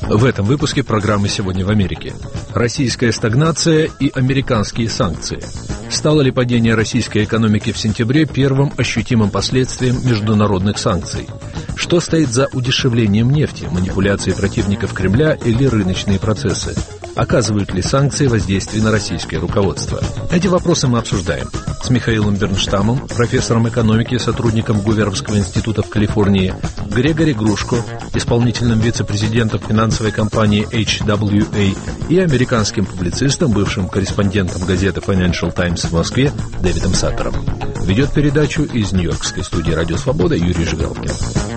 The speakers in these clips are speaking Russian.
В этом выпуске программы «Сегодня в Америке». Российская стагнация и американские санкции. Стало ли падение российской экономики в сентябре первым ощутимым последствием международных санкций? Что стоит за удешевлением нефти, манипуляции противников Кремля или рыночные процессы? Оказывают ли санкции воздействие на российское руководство? Эти вопросы мы обсуждаем с Михаилом Бернштамом, профессором экономики, сотрудником Гуверовского института в Калифорнии, Грегори Грушко, исполнительным вице-президентом финансовой компании HWA и американским публицистом, бывшим корреспондентом газеты Financial Times в Москве Дэвидом Саттером. Ведет передачу из Нью-Йоркской студии «Радио Свобода» Юрий Жигалкин.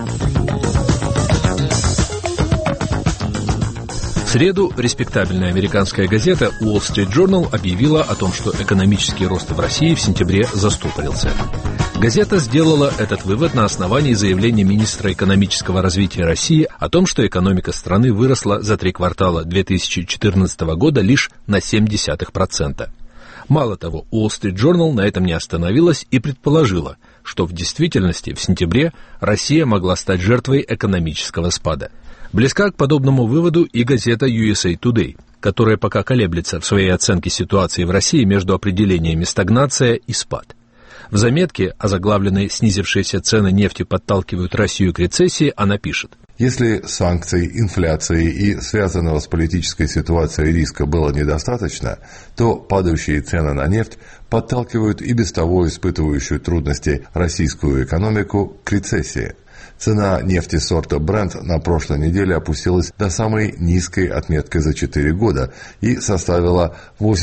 В среду респектабельная американская газета Wall Street Journal объявила о том, что экономический рост в России в сентябре застопорился. Газета сделала этот вывод на основании заявления министра экономического развития России о том, что экономика страны выросла за 3 квартала 2014 года лишь на 0,7%. Мало того, Wall Street Journal на этом не остановилась и предположила, что в действительности в сентябре Россия могла стать жертвой экономического спада. Близка к подобному выводу и газета USA Today, которая пока колеблется в своей оценке ситуации в России между определениями стагнация и спад. В заметке, озаглавленной «Снизившиеся цены нефти подталкивают Россию к рецессии», она пишет: если санкций, инфляции и связанного с политической ситуацией риска было недостаточно, то падающие цены на нефть подталкивают и без того испытывающую трудности российскую экономику к рецессии. Цена нефти сорта Brent на прошлой неделе опустилась до самой низкой отметки за 4 года и составила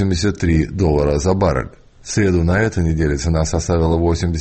$83 за баррель. В среду на этой неделе цена составила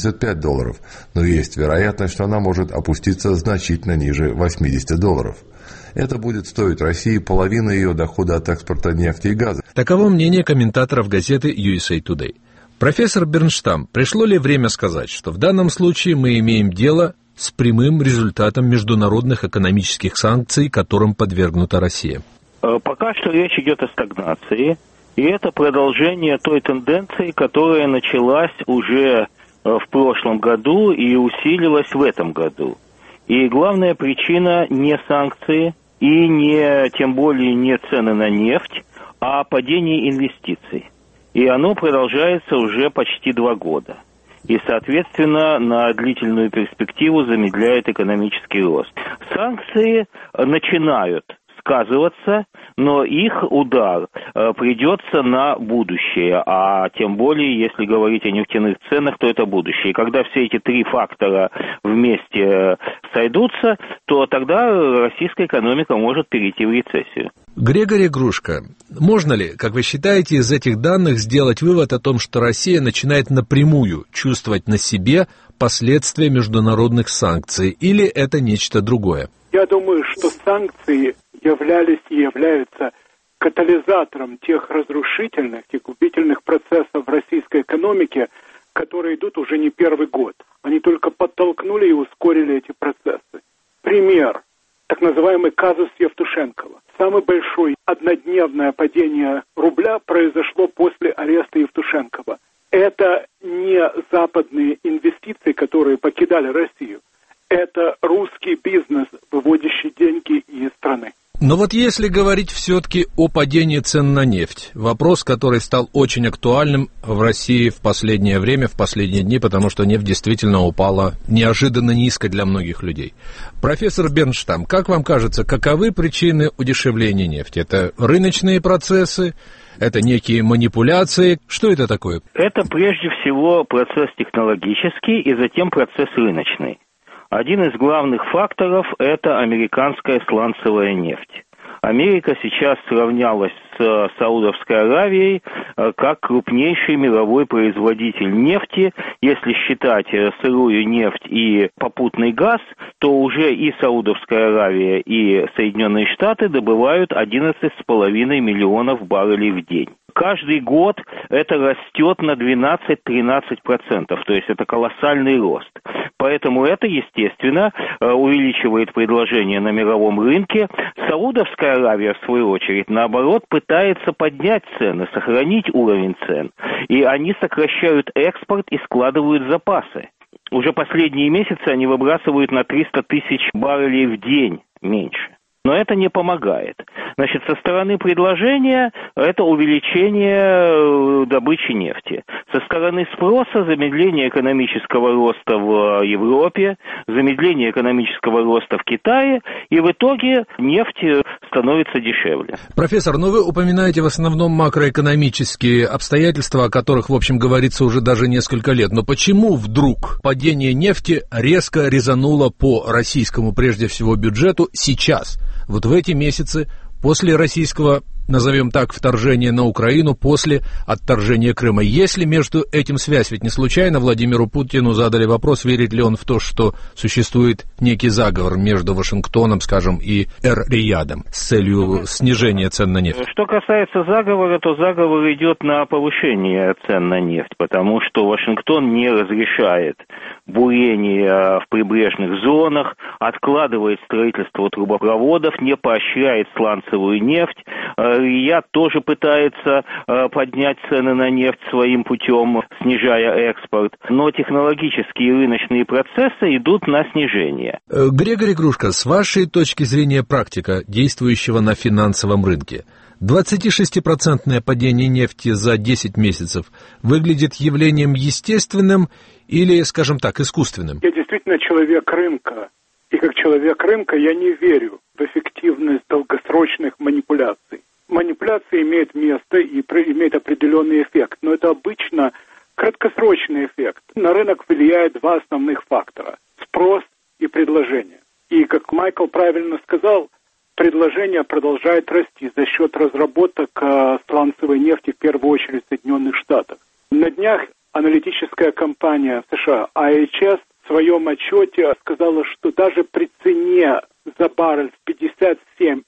$85, но есть вероятность, что она может опуститься значительно ниже $80. Это будет стоить России половины ее дохода от экспорта нефти и газа. Таково мнение комментаторов газеты USA Today. Профессор Бернштам, пришло ли время сказать, что в данном случае мы имеем дело с прямым результатом международных экономических санкций, которым подвергнута Россия? Пока что речь идет о стагнации, и это продолжение той тенденции, которая началась уже в прошлом году и усилилась в этом году. И главная причина не санкции и не, тем более не цены на нефть, а падение инвестиций. И оно продолжается уже почти 2 года. И, соответственно, на длительную перспективу замедляет экономический рост. Санкции начинают сказываться, но их удар придется на будущее, а тем более, если говорить о нефтяных ценах, то это будущее. И когда все эти 3 фактора вместе сойдутся, то тогда российская экономика может перейти в рецессию. Грегори Грушко, можно ли, как вы считаете, из этих данных сделать вывод о том, что Россия начинает напрямую чувствовать на себе последствия международных санкций, или это нечто другое? Я думаю, что санкции являлись и являются катализатором тех разрушительных, тех губительных процессов в российской экономике, которые идут уже не 1-й год. Они только подтолкнули и ускорили эти процессы. Пример. Так называемый казус Евтушенкова. Самое большое однодневное падение рубля произошло после ареста Евтушенкова. Это не западные инвестиции, которые покидали Россию. Это русский бизнес, выводящий деньги из страны. Но вот если говорить все-таки о падении цен на нефть, вопрос, который стал очень актуальным в России в последнее время, в последние дни, потому что нефть действительно упала неожиданно низко для многих людей. Профессор Бернштам, как вам кажется, каковы причины удешевления нефти? Это рыночные процессы, это некие манипуляции? Что это такое? Это прежде всего процесс технологический и затем процесс рыночный. Один из главных факторов – это американская сланцевая нефть. Америка сейчас сравнялась с Саудовской Аравией как крупнейший мировой производитель нефти. Если считать сырую нефть и попутный газ, то уже и Саудовская Аравия, и Соединенные Штаты добывают 11,5 миллионов баррелей в день. Каждый год это растет на 12-13%, то есть это колоссальный рост. Поэтому это, естественно, увеличивает предложение на мировом рынке. Саудовская Аравия, в свою очередь, наоборот, пытается поднять цены, сохранить уровень цен. И они сокращают экспорт и складывают запасы. Уже последние месяцы они выбрасывают на 300 тысяч баррелей в день меньше. Но это не помогает. Значит, со стороны предложения это увеличение добычи нефти. Со стороны спроса замедление экономического роста в Европе, замедление экономического роста в Китае, и в итоге нефть становится дешевле. Профессор, вы упоминаете в основном макроэкономические обстоятельства, о которых, в общем, говорится уже даже несколько лет. Но почему вдруг падение нефти резко резануло по российскому, прежде всего, бюджету сейчас? Вот в эти месяцы после российского, назовем так, вторжения на Украину, после отторжения Крыма. Есть ли между этим связь? Ведь не случайно Владимиру Путину задали вопрос, верит ли он в то, что существует некий заговор между Вашингтоном, скажем, и Эр-Риядом с целью снижения цен на нефть. Что касается заговора, то заговор идет на повышение цен на нефть, потому что Вашингтон не разрешает бурение в прибрежных зонах, откладывает строительство трубопроводов, не поощряет сланцевую нефть. Рияд тоже пытается поднять цены на нефть своим путем, снижая экспорт. Но технологические и рыночные процессы идут на снижение. Григорий Грушко, с вашей точки зрения практика, действующего на финансовом рынке, 26% падение нефти за 10 месяцев выглядит явлением естественным или, скажем так, искусственным? Я действительно человек рынка. И как человек рынка я не верю в эффективность долгосрочных манипуляций. Манипуляции имеют место и имеют определенный эффект, но это обычно краткосрочный эффект. На рынок влияет два основных фактора – спрос и предложение. И, как Майкл правильно сказал, предложение продолжает расти за счет разработок сланцевой нефти, в первую очередь в Соединенных Штатах. На днях аналитическая компания США IHS в своем отчете сказала, что даже при цене за баррель в $57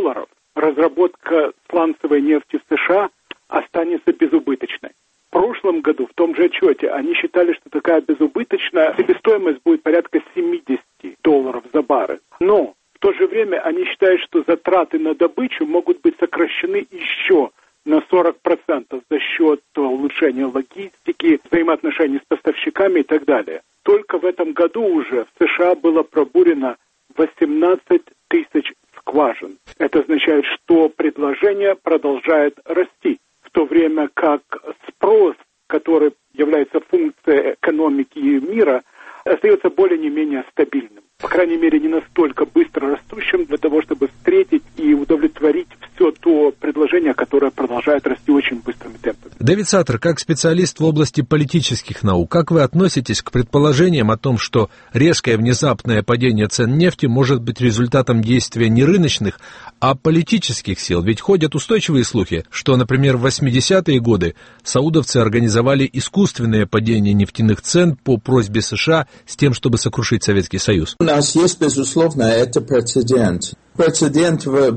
разработка сланцевой нефти в США останется безубыточной. В прошлом году в том же отчете они считали, что такая безубыточная себестоимость будет порядка $70 за баррель. Но в то же время они считают, что затраты на добычу могут быть сокращены еще на 40% за счет улучшения логистики, взаимоотношений с поставщиками и так далее. Только в этом году уже в США было пробурено 18 тысяч скважин. Это означает, что предложение продолжает расти, в то время как спрос, который является функцией экономики мира, остается более не менее стабильным. По крайней мере, не настолько быстро растущим для того, чтобы встретить и удовлетворить все то предложение, которое продолжает расти очень быстрыми темпами. Дэвид Саттер, как специалист в области политических наук, как вы относитесь к предположениям о том, что резкое внезапное падение цен нефти может быть результатом действия не рыночных, а политических сил? Ведь ходят устойчивые слухи, что, например, в 80-е годы саудовцы организовали искусственное падение нефтяных цен по просьбе США с тем, чтобы сокрушить Советский Союз. У нас есть, безусловно, это прецедент. Прецедент в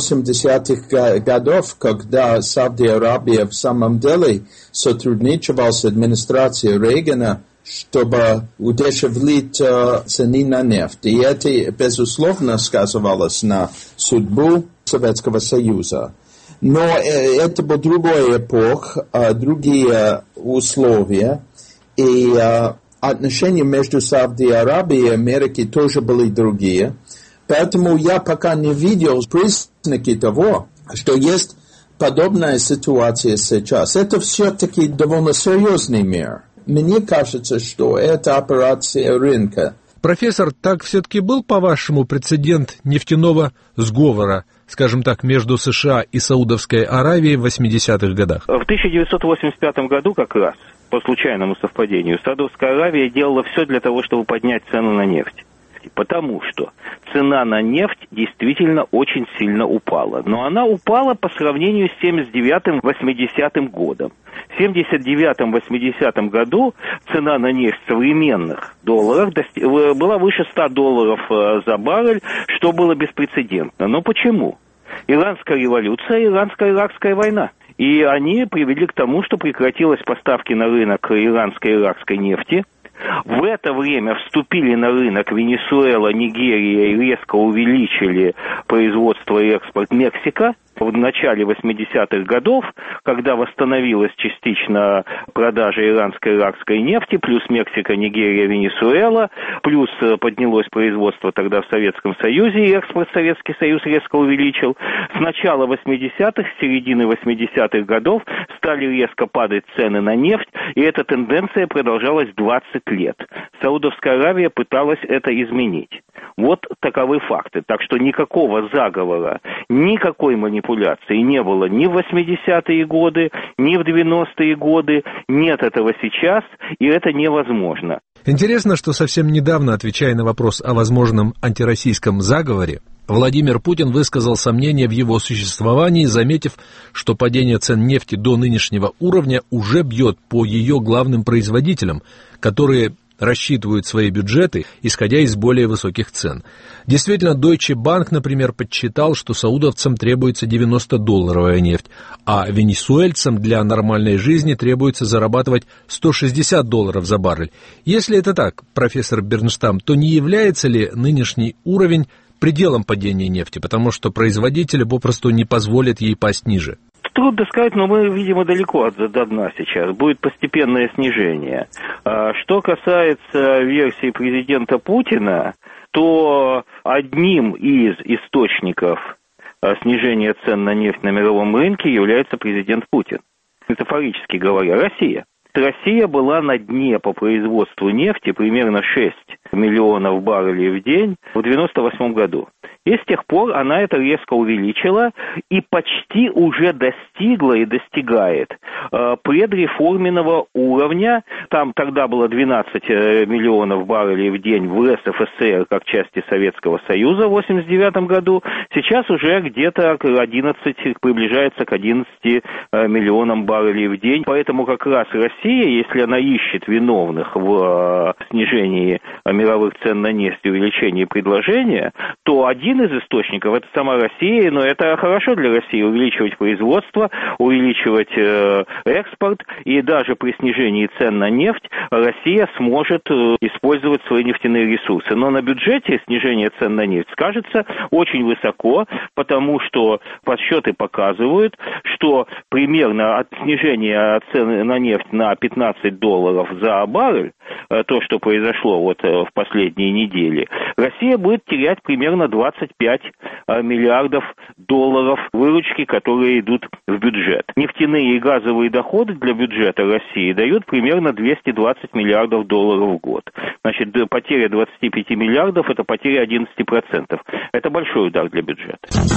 80-х годах, когда Саудовская Аравия в самом деле сотрудничала с администрацией Рейгана, чтобы удешевлить цены на нефть. И это, безусловно, сказывалось на судьбу Советского Союза. Но это был другой эпох, другие условия, и отношения между Саудовской Аравией и Америкой тоже были другие. Поэтому я пока не видел признаки того, что есть подобная ситуация сейчас. Это все-таки довольно серьезный мир. Мне кажется, что это операция рынка. Профессор, так все-таки был, по-вашему, прецедент нефтяного сговора, скажем так, между США и Саудовской Аравией в 80-х годах? В 1985 году как раз, по случайному совпадению, Саудовская Аравия делала все для того, чтобы поднять цену на нефть. Потому что цена на нефть действительно очень сильно упала. Но она упала по сравнению с 79-80 годом. В 79-80 году цена на нефть в современных долларах была выше $100 за баррель, что было беспрецедентно. Но почему? Иранская революция, иранско-иракская война. И они привели к тому, что прекратились поставки на рынок иранско-иракской нефти. В это время вступили на рынок Венесуэла, Нигерия и резко увеличили производство и экспорт Мексика. В начале 80-х годов, когда восстановилась частично продажа иранской и иракской нефти, плюс Мексика, Нигерия, Венесуэла, плюс поднялось производство тогда в Советском Союзе, и экспорт Советский Союз резко увеличил. С начала 80-х, с середины 80-х годов стали резко падать цены на нефть, и эта тенденция продолжалась 20 лет. Саудовская Аравия пыталась это изменить. Вот таковы факты. Так что никакого заговора, никакой манипуляции не было ни в 80-е годы, ни в 90-е годы. Нет этого сейчас, и это невозможно. Интересно, что совсем недавно, отвечая на вопрос о возможном антироссийском заговоре, Владимир Путин высказал сомнения в его существовании, заметив, что падение цен нефти до нынешнего уровня уже бьет по ее главным производителям, которые рассчитывают свои бюджеты, исходя из более высоких цен. Действительно, Deutsche Bank, например, подсчитал, что саудовцам требуется $90 нефть, а венесуэльцам для нормальной жизни требуется зарабатывать $160 за баррель. Если это так, профессор Бернштам, то не является ли нынешний уровень пределом падения нефти, потому что производители попросту не позволят ей пасть ниже? Трудно сказать, но мы, видимо, далеко до дна сейчас. Будет постепенное снижение. Что касается версии президента Путина, то одним из источников снижения цен на нефть на мировом рынке является президент Путин. Метафорически говоря, Россия. Россия была на дне по производству нефти примерно 6 миллионов баррелей в день в 1998 году. И с тех пор она это резко увеличила и почти уже достигла и достигает предреформенного уровня. Там тогда было 12 миллионов баррелей в день в СССР как части Советского Союза в 1989 году. Сейчас уже где-то 11, приближается к 11 миллионам баррелей в день. Поэтому как раз Россия, если она ищет виновных в снижении мировых цен на нефть и увеличении предложения, то один из источников – это сама Россия, но это хорошо для России – увеличивать производство, увеличивать экспорт, и даже при снижении цен на нефть Россия сможет использовать свои нефтяные ресурсы. Но на бюджете снижение цен на нефть скажется очень высоко, потому что подсчеты показывают, что примерно от снижения цен на нефть на $15 за баррель, то, что произошло вот в последние недели, Россия будет терять примерно 25 миллиардов долларов выручки, которые идут в бюджет. Нефтяные и газовые доходы для бюджета России дают примерно 220 миллиардов долларов в год. Значит, потеря 25 миллиардов – это потеря 11%. Это большой удар для бюджета.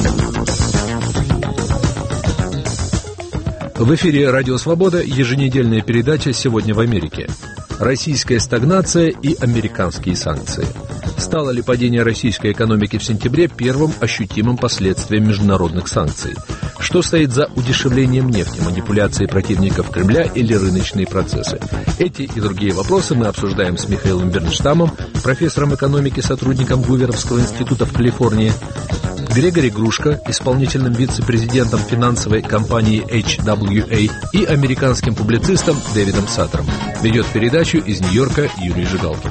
В эфире «Радио Свобода» еженедельная передача «Сегодня в Америке». Российская стагнация и американские санкции. Стало ли падение российской экономики в сентябре первым ощутимым последствием международных санкций? Что стоит за удешевлением нефти, манипуляции противников Кремля или рыночные процессы? Эти и другие вопросы мы обсуждаем с Михаилом Бернштамом, профессором экономики, сотрудником Гуверовского института в Калифорнии, Грегори Грушко, исполнительным вице-президентом финансовой компании HWA, и американским публицистом Дэвидом Саттером. Ведет передачу из Нью-Йорка Юрий Жигалкин.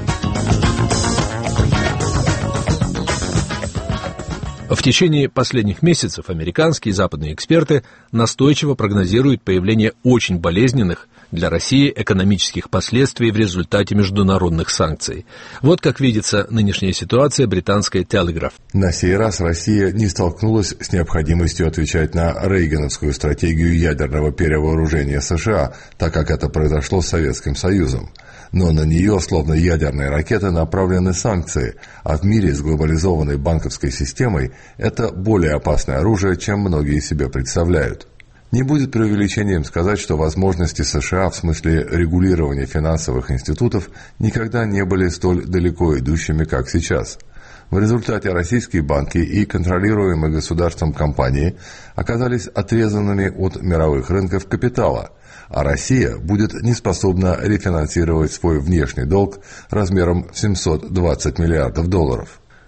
В течение последних месяцев американские и западные эксперты настойчиво прогнозируют появление очень болезненных для России экономических последствий в результате международных санкций. Вот как видится нынешняя ситуация британской Telegraph. На сей раз Россия не столкнулась с необходимостью отвечать на рейгановскую стратегию ядерного перевооружения США, так как это произошло с Советским Союзом. Но на нее, словно ядерные ракеты, направлены санкции, а в мире с глобализованной банковской системой это более опасное оружие, чем многие себе представляют. Не будет преувеличением сказать, что возможности США в смысле регулирования финансовых институтов никогда не были столь далеко идущими, как сейчас. В результате российские банки и контролируемые государством компании оказались отрезанными от мировых рынков капитала, а Россия будет неспособна рефинансировать свой внешний долг размером в $720 миллиардов.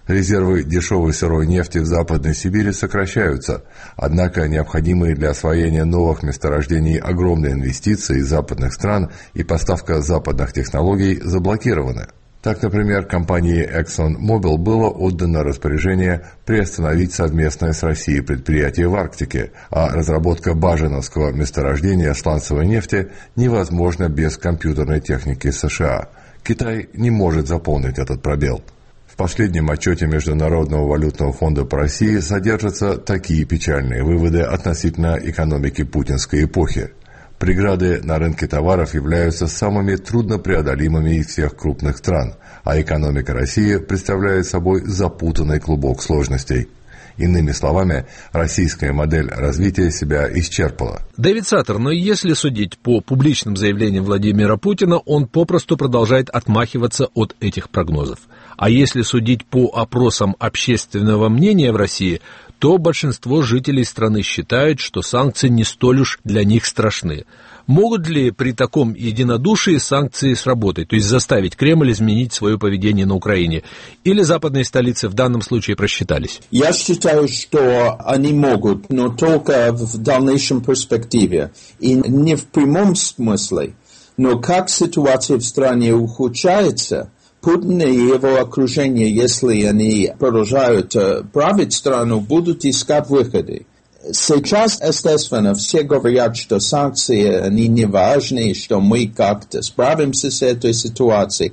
Резервы дешевой сырой нефти в Западной Сибири сокращаются, однако необходимые для освоения новых месторождений огромные инвестиции из западных стран и поставка западных технологий заблокированы. Так, например, компании ExxonMobil было отдано распоряжение приостановить совместное с Россией предприятие в Арктике, а разработка баженовского месторождения сланцевой нефти невозможна без компьютерной техники США. Китай не может заполнить этот пробел. В последнем отчете Международного валютного фонда по России содержатся такие печальные выводы относительно экономики путинской эпохи. Преграды на рынке товаров являются самыми труднопреодолимыми из всех крупных стран, а экономика России представляет собой запутанный клубок сложностей. Иными словами, российская модель развития себя исчерпала. Дэвид Саттер, но если судить по публичным заявлениям Владимира Путина, он попросту продолжает отмахиваться от этих прогнозов. А если судить по опросам общественного мнения в России, то большинство жителей страны считают, что санкции не столь уж для них страшны. Могут ли при таком единодушии санкции сработать, то есть заставить Кремль изменить свое поведение на Украине? Или западные столицы в данном случае просчитались? Я считаю, что они могут, но только в дальнейшем перспективе. И не в прямом смысле. Но как ситуация в стране ухудшается, Путин и его окружение, если они продолжают править страну, будут искать выходы. Сейчас, естественно, все говорят, что санкции, они не важны, что мы как-то справимся с этой ситуацией.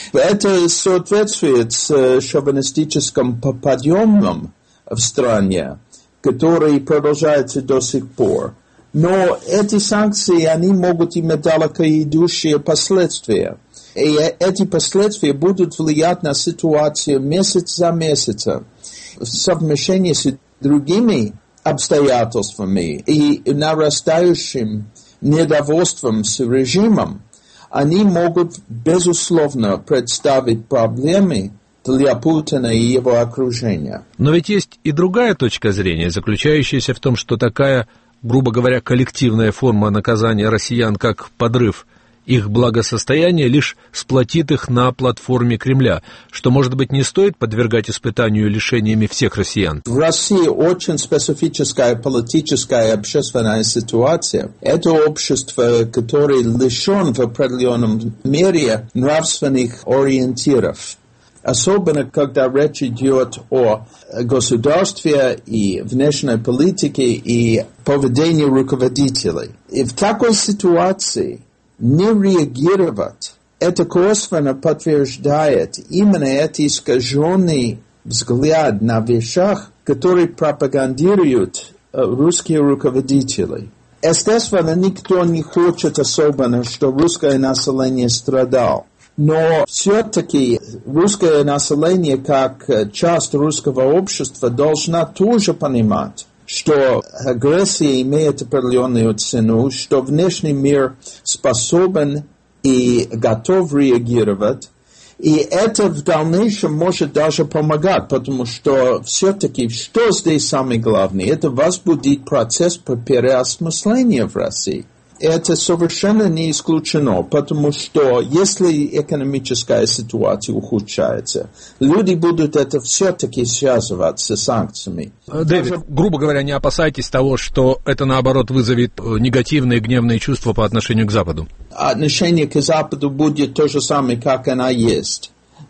Это соответствует с шовинистическим подъемом в стране, который продолжается до сих пор. Но эти санкции, они могут иметь далеко идущие последствия. И эти последствия будут влиять на ситуацию месяц за месяцем. В совмещении с другими обстоятельствами и нарастающим недовольством с режимом, они могут, безусловно, представить проблемы для Путина и его окружения. Но ведь есть и другая точка зрения, заключающаяся в том, что такая, грубо говоря, коллективная форма наказания россиян, как подрыв их благосостояние, лишь сплотит их на платформе Кремля, что, может быть, не стоит подвергать испытанию лишениями всех россиян. В России очень специфическая политическая и общественная ситуация. Это общество, которое лишено в определенном мере нравственных ориентиров. Особенно, когда речь идет о государстве и внешней политике и поведении руководителей. И в такой ситуации не реагировать, это косвенно подтверждает именно эти искаженный взгляд на вещах, которые пропагандируют русские руководители. Естественно, никто не хочет особенно, что русское население страдало. Но все-таки русское население, как часть русского общества, должна тоже понимать, что агрессия имеет определенную цену, что внешний мир способен и готов реагировать, и это в дальнейшем может даже помогать, потому что все-таки, что здесь самое главное, это возбудить процесс переосмысления в России. Это совершенно не исключено, потому что если экономическая ситуация ухудшается, люди будут это все-таки связывать с санкциями. Дэвид, грубо говоря, не опасайтесь того, что это, наоборот, вызовет негативные гневные чувства по отношению к Западу. Отношение к Западу будет то же самое, как оно есть.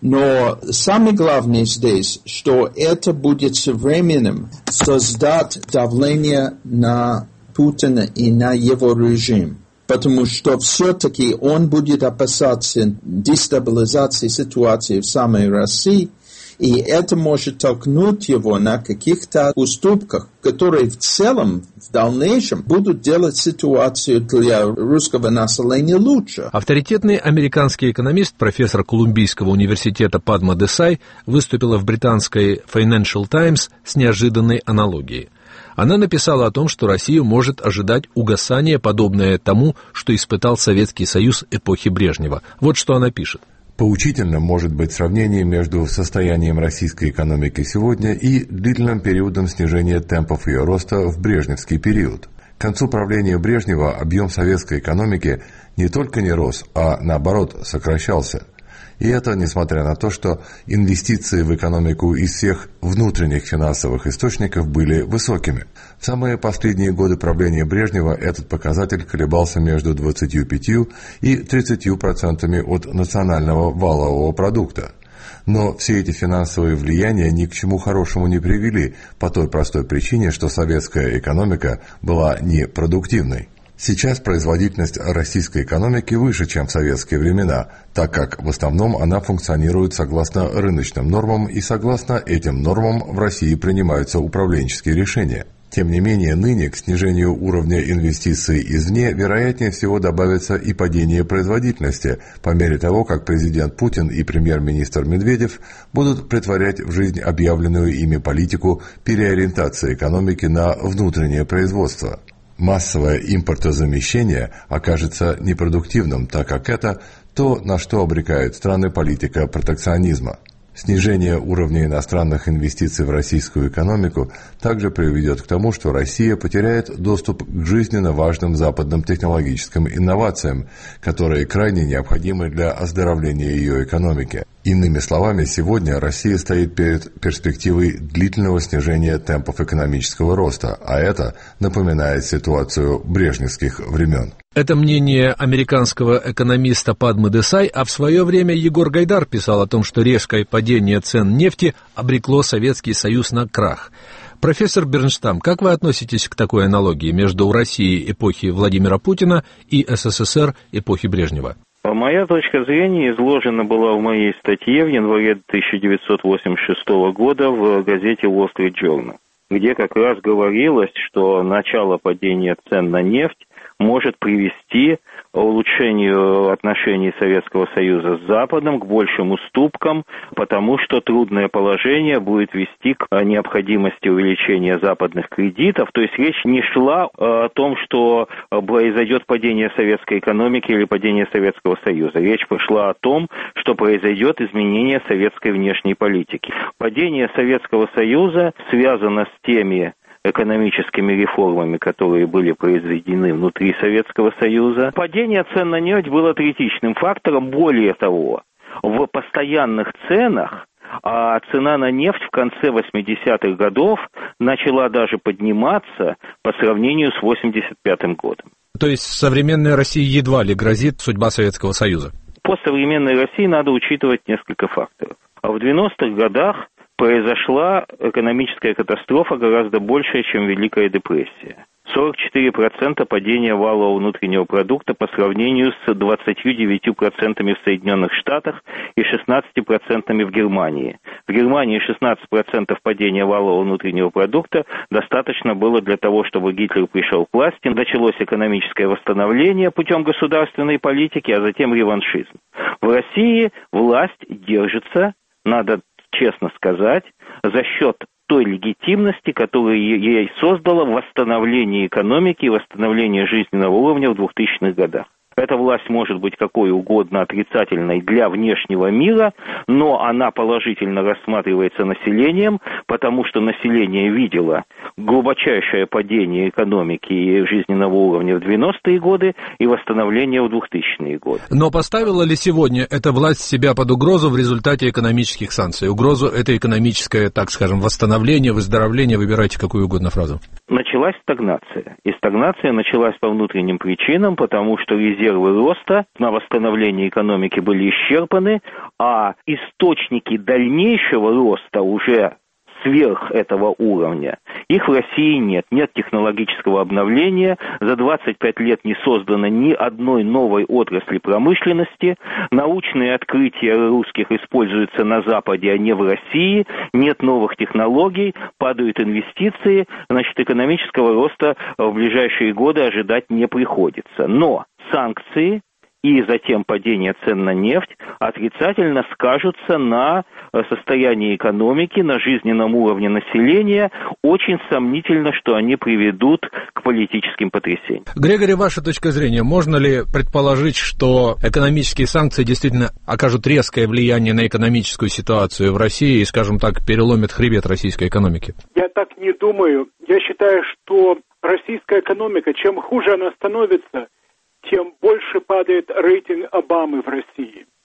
Но самое главное здесь, что это будет со временем создать давление на Путина и на его режим, потому что все-таки он будет опасаться дестабилизации ситуации в самой России, и это может толкнуть его на каких-то уступках, которые в целом, в дальнейшем, будут делать ситуацию для русского населения лучше. Авторитетный американский экономист, профессор Колумбийского университета Падма Десай, выступила в британской Financial Times с неожиданной аналогией. Она написала о том, что Россию может ожидать угасание, подобное тому, что испытал Советский Союз эпохи Брежнева. Вот что она пишет. Поучительным может быть сравнение между состоянием российской экономики сегодня и длительным периодом снижения темпов ее роста в брежневский период. К концу правления Брежнева объем советской экономики не только не рос, а наоборот сокращался. И это несмотря на то, что инвестиции в экономику из всех внутренних финансовых источников были высокими. В самые последние годы правления Брежнева этот показатель колебался между 25 и 30% от национального валового продукта. Но все эти финансовые влияния ни к чему хорошему не привели, по той простой причине, что советская экономика была непродуктивной. Сейчас производительность российской экономики выше, чем в советские времена, так как в основном она функционирует согласно рыночным нормам, и согласно этим нормам в России принимаются управленческие решения. Тем не менее, ныне к снижению уровня инвестиций извне вероятнее всего добавится и падение производительности, по мере того, как президент Путин и премьер-министр Медведев будут претворять в жизнь объявленную ими политику переориентации экономики на внутреннее производство. Массовое импортозамещение окажется непродуктивным, так как это то, на что обрекает страны политика протекционизма. Снижение уровня иностранных инвестиций в российскую экономику также приведет к тому, что Россия потеряет доступ к жизненно важным западным технологическим инновациям, которые крайне необходимы для оздоровления ее экономики. Иными словами, сегодня Россия стоит перед перспективой длительного снижения темпов экономического роста, а это напоминает ситуацию брежневских времен. Это мнение американского экономиста Падмы Десай, а в свое время Егор Гайдар писал о том, что резкое падение цен нефти обрекло Советский Союз на крах. Профессор Бернштам, как вы относитесь к такой аналогии между Россией эпохи Владимира Путина и СССР эпохи Брежнева? Моя точка зрения изложена была в моей статье в январе 1986 года в газете Wall Street Journal, где как раз говорилось, что начало падения цен на нефть может привести к улучшению отношений Советского Союза с Западом, к большим уступкам, потому что трудное положение будет вести к необходимости увеличения западных кредитов. То есть речь не шла о том, что произойдет падение советской экономики или падение Советского Союза. Речь пошла о том, что произойдет изменение советской внешней политики. Падение Советского Союза связано с теми экономическими реформами, которые были произведены внутри Советского Союза. Падение цен на нефть было критичным фактором. Более того, в постоянных ценах цена на нефть в конце 80-х годов начала даже подниматься по сравнению с 85-м годом. То есть современной России едва ли грозит судьба Советского Союза? По современной России надо учитывать несколько факторов. В 90-х годах произошла экономическая катастрофа гораздо большая, чем Великая депрессия. 44% падения валового внутреннего продукта по сравнению с 29% в Соединенных Штатах и 16% в Германии. В Германии 16% падения валового внутреннего продукта достаточно было для того, чтобы Гитлер пришел к власти. Началось экономическое восстановление путем государственной политики, а затем реваншизм. В России власть держится, надо честно сказать, за счет той легитимности, которую ей создало восстановление экономики и восстановление жизненного уровня в 2000-х годах. Эта власть может быть какой угодно отрицательной для внешнего мира, но она положительно рассматривается населением, потому что население видело глубочайшее падение экономики и жизненного уровня в 90-е годы и восстановление в 2000-е годы. Но поставила ли сегодня эта власть себя под угрозу в результате экономических санкций? Угрозу это экономическое, так скажем, восстановление, выздоровление, выбирайте какую угодно фразу. Началась стагнация. И стагнация началась по внутренним причинам, потому что резервы роста на восстановление экономики были исчерпаны, а источники дальнейшего роста уже сверх этого уровня, их в России нет. Нет технологического обновления, за 25 лет не создано ни одной новой отрасли промышленности, научные открытия русских используются на Западе, а не в России, нет новых технологий, падают инвестиции, значит, экономического роста в ближайшие годы ожидать не приходится. Но санкции и затем падение цен на нефть отрицательно скажутся на состоянии экономики, на жизненном уровне населения. Очень сомнительно, что они приведут к политическим потрясениям. Григорий, ваша точка зрения, можно ли предположить, что экономические санкции действительно окажут резкое влияние на экономическую ситуацию в России и, скажем так, переломят хребет российской экономики? Я так не думаю. Я считаю, что российская экономика, чем хуже она становится, тем больше падает рейтинг Обамы в России.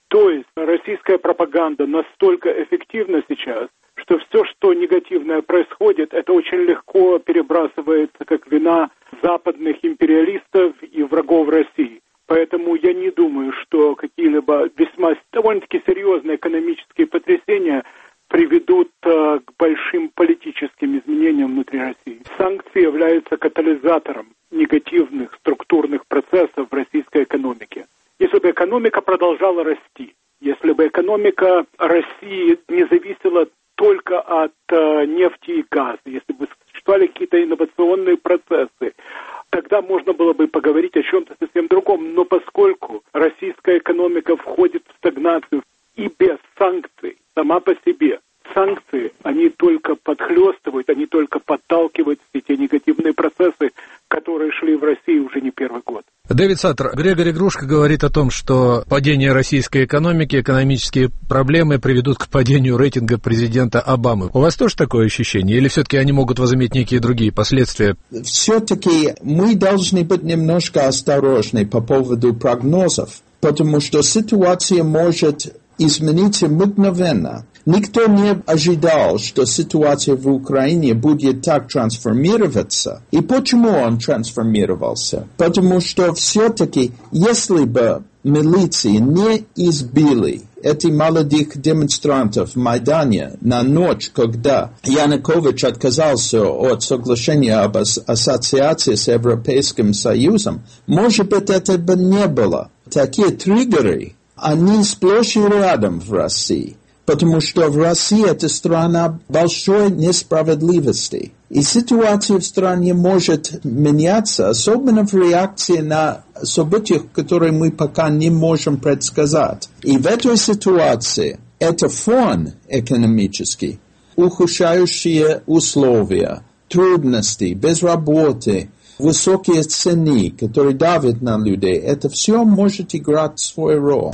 То есть российская пропаганда настолько эффективна сейчас, что все, что негативное происходит, это очень легко перебрасывается как вина западных империалистов и врагов России. Поэтому я не думаю, что какие-либо весьма довольно-таки серьезные экономические потрясения приведут к большим политическим изменениям внутри России. Санкции являются катализатором негативных структурных процессов в российской экономике. Если бы экономика продолжала расти, если бы экономика России не зависела только от нефти и газа, если бы существовали какие-то инновационные процессы, тогда можно было бы поговорить о чем-то совсем другом. Но поскольку российская экономика входит в стагнацию и без санкций сама по себе, санкции, они только подхлестывают, они только подталкивают все те негативные процессы, которые шли в России уже не первый год. Дэвид Саттер, Грегори Грушко говорит о том, что падение российской экономики, экономические проблемы приведут к падению рейтинга президента Обамы. У вас тоже такое ощущение? Или все-таки они могут возыметь некие другие последствия? Все-таки мы должны быть немножко осторожны по поводу прогнозов, потому что ситуация может измениться мгновенно. Никто не ожидал, что ситуация в Украине будет так трансформироваться. И почему он трансформировался? Потому что все-таки, если бы милиции не избили этих молодых демонстрантов в Майдане на ночь, когда Янукович отказался от соглашения об ассоциации с Европейским Союзом, может быть, это бы не было. Такие триггеры, они сплошь и рядом в России. Потому что в России это страна большой несправедливости. И ситуация в стране может меняться, особенно в реакции на события, которые мы пока не можем предсказать. И в этой ситуации это фон экономический, ухудшающие условия, трудности, безработицы, высокие цены, которые давят на людей, это все может играть свою роль.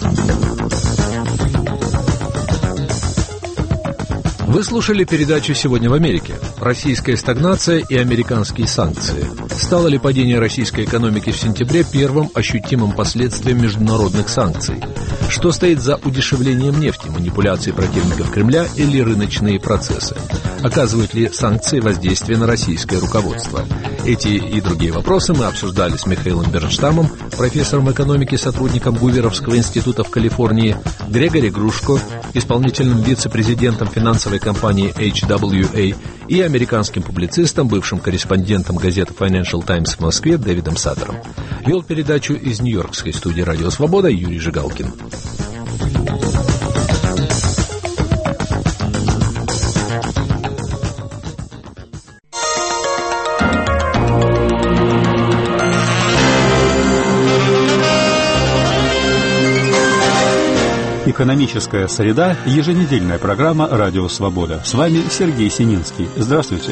Вы слушали передачу «Сегодня в Америке». Российская стагнация и американские санкции. Стало ли падение российской экономики в сентябре первым ощутимым последствием международных санкций? Что стоит за удешевлением нефти, манипуляции противников Кремля или рыночные процессы? Оказывают ли санкции воздействие на российское руководство? Эти и другие вопросы мы обсуждали с Михаилом Бернштамом, профессором экономики, сотрудником Гуверовского института в Калифорнии, Грегори Грушко, исполнительным вице-президентом финансовой компании HWA, и американским публицистом, бывшим корреспондентом газеты Financial Times в Москве Дэвидом Саттером. Вел передачу из нью-йоркской студии «Радио Свобода» Юрий Жигалкин. Экономическая среда. Еженедельная программа «Радио Свобода». С вами Сергей Сининский. Здравствуйте.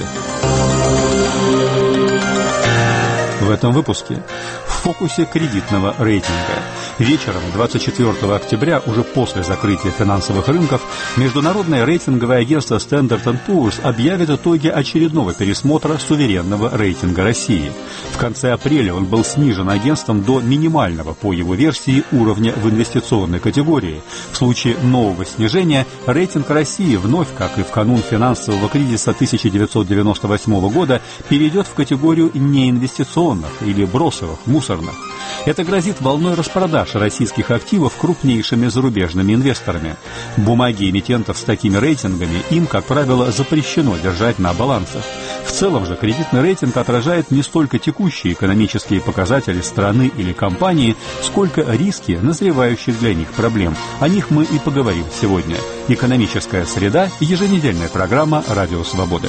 В этом выпуске в фокусе кредитного рейтинга. Вечером 24 октября, уже после закрытия финансовых рынков, международное рейтинговое агентство Standard & Poor's объявит итоги очередного пересмотра суверенного рейтинга России. В конце апреля он был снижен агентством до минимального, по его версии, уровня в инвестиционной категории. В случае нового снижения рейтинг России вновь, как и в канун финансового кризиса 1998 года, перейдет в категорию неинвестиционных или бросовых, мусорных. Это грозит волной распродаж российских активов крупнейшими зарубежными инвесторами. Бумаги эмитентов с такими рейтингами им, как правило, запрещено держать на балансах. В целом же кредитный рейтинг отражает не столько текущие экономические показатели страны или компании, сколько риски назревающих для них проблем. О них мы и поговорим сегодня. Экономическая среда. Еженедельная программа «Радио Свободы».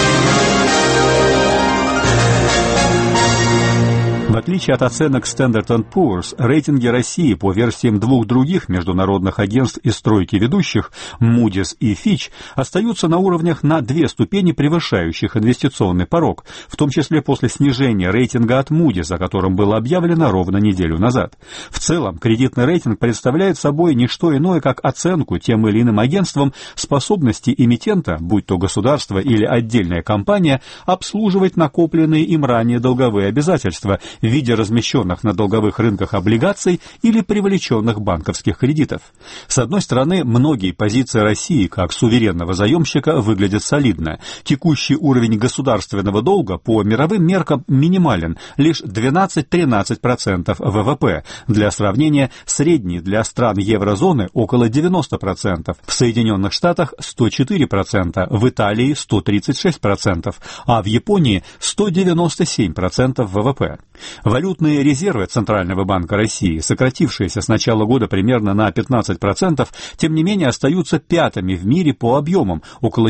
В отличие от оценок Standard & Poor's, рейтинги России по версиям двух других международных агентств из тройки ведущих, Moody's и Fitch, остаются на уровнях на 2 ступени превышающих инвестиционный порог, в том числе после снижения рейтинга от Moody's, о котором было объявлено ровно неделю назад. В целом, кредитный рейтинг представляет собой не что иное, как оценку тем или иным агентством способности эмитента, будь то государство или отдельная компания, обслуживать накопленные им ранее долговые обязательства в виде размещенных на долговых рынках облигаций или привлеченных банковских кредитов. С одной стороны, многие позиции России как суверенного заемщика выглядят солидно. Текущий уровень государственного долга по мировым меркам минимален, лишь 12-13% ВВП. Для сравнения, средний для стран еврозоны около 90%, в Соединенных Штатах 104%, в Италии 136%, а в Японии 197% ВВП. Валютные резервы Центрального банка России, сократившиеся с начала года примерно на 15%, тем не менее остаются пятыми в мире по объемам, около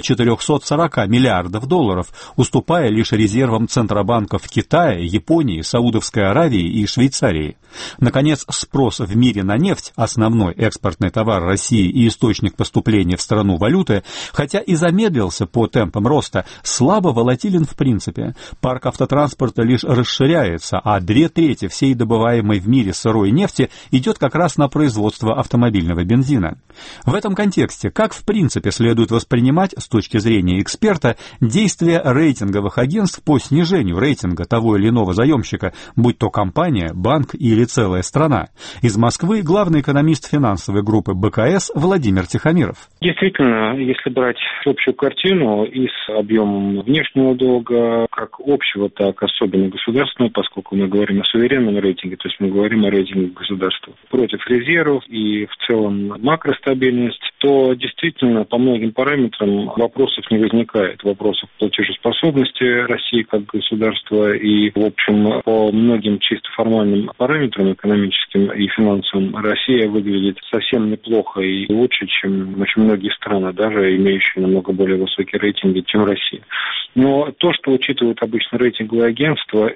440 миллиардов долларов, уступая лишь резервам центробанков Китая, Японии, Саудовской Аравии и Швейцарии. Наконец, спрос в мире на нефть, основной экспортный товар России и источник поступления в страну валюты, хотя и замедлился по темпам роста, слабо волатилен в принципе. Парк автотранспорта лишь расширяется, а 2/3 всей добываемой в мире сырой нефти идет как раз на производство автомобильного бензина. В этом контексте, как в принципе следует воспринимать с точки зрения эксперта действия рейтинговых агентств по снижению рейтинга того или иного заемщика, будь то компания, банк или целая страна? Из Москвы главный экономист финансовой группы БКС Владимир Тихомиров. Действительно, если брать общую картину и с объемом внешнего долга, как общего, так особенно государственного, поскольку мы говорим о суверенном рейтинге, то есть мы говорим о рейтинге государства, против резервов и в целом макростабильность, то действительно по многим параметрам вопросов не возникает. Вопросов платежеспособности России как государства и, в общем, по многим чисто формальным параметрам экономическим и финансовым Россия выглядит совсем неплохо и лучше, чем очень многие страны, даже имеющие намного более высокие рейтинги, чем Россия. Но то, что учитывают обычно рейтинговые агентства,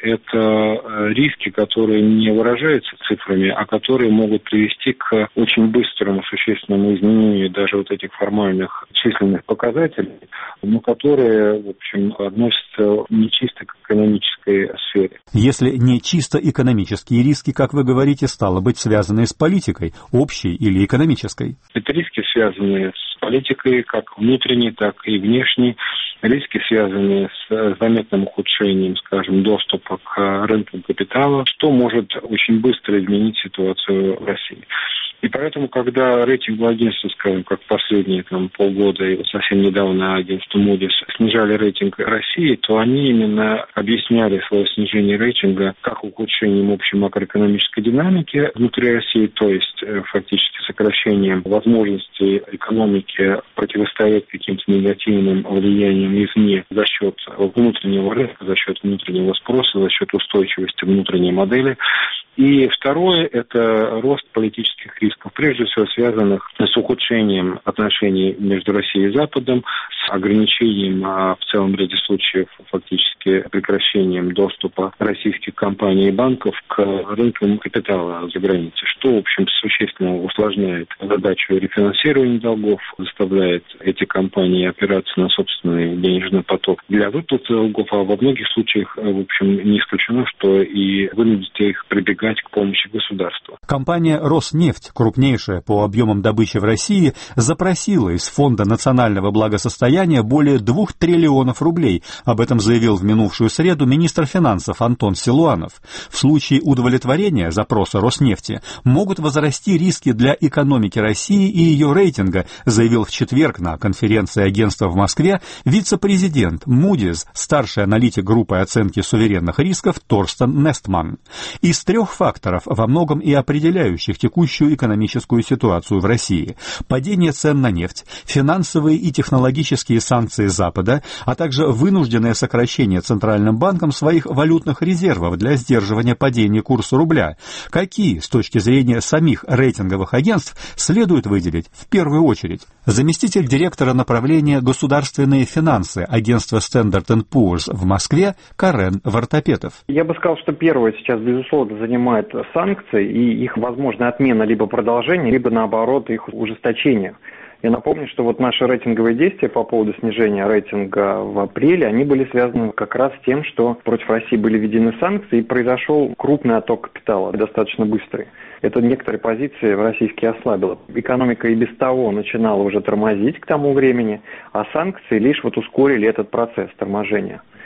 это риски, которые не выражаются цифрами, а которые могут привести к очень быстрому существенному изменению даже вот этих формальных численных показателей, но которые, в общем, относятся не чисто к экономической сфере. Если не чисто экономические риски, как вы говорите, стало быть, связанные с политикой, общей или экономической? Это риски, связанные с политикой, как внутренней, так и внешней. Риски, связанные с заметным ухудшением, скажем, доступа к рынкам капитала, что может очень быстро изменить ситуацию в России. И поэтому, когда рейтинговые агентства, скажем, как последние полгода и совсем недавно агентство Moody's снижали рейтинг России, то они именно объясняли свое снижение рейтинга как ухудшением общей макроэкономической динамики внутри России, то есть фактически сокращением возможностей экономики противостоять каким-то негативным влияниям извне за счет внутреннего рынка, за счет внутреннего спроса, за счет устойчивости внутренней модели. И второе – это рост политических рисков, прежде всего связанных с ухудшением отношений между Россией и Западом, с ограничением, в целом ряде случаев, фактически прекращением доступа российских компаний и банков к рынкам капитала за границей, что, в общем, существенно усложняет задачу рефинансирования долгов, заставляет эти компании опираться на собственный денежный поток для выплаты долгов, а во многих случаях, в общем, не исключено, что и вынудит их прибегать к помощи государства. Компания «Роснефть», крупнейшая по объемам добычи в России, запросила из Фонда национального благосостояния более 2 триллионов рублей. Об этом заявил в минувшую среду министр финансов Антон Силуанов. В случае удовлетворения запроса Роснефти могут возрасти риски для экономики России и ее рейтинга, заявил в четверг на конференции агентства в Москве вице-президент Moody's, старший аналитик группы оценки суверенных рисков Торстен Нестман. Из 3 факторов, во многом и определяющих текущую экономическую ситуацию в России: падение цен на нефть, финансовые и технологические санкции Запада, а также вынужденное сокращение Центральным банком своих валютных резервов для сдерживания падения курса рубля. Какие, с точки зрения самих рейтинговых агентств, следует выделить в первую очередь? Заместитель директора направления «Государственные финансы» агентства Standard & Poor's в Москве Карен Вартапетов. Я бы сказал, что первое сейчас, безусловно, занимает санкции и их возможная отмена либо продолжение, либо, наоборот, их ужесточение. Я напомню, что вот наши рейтинговые действия по поводу снижения рейтинга в апреле, они были связаны как раз с тем, что против России были введены санкции и произошел крупный отток капитала, достаточно быстрый. Это некоторые позиции в российские ослабило. Экономика и без того начинала уже тормозить к тому времени, а санкции лишь ускорили этот процесс торможения.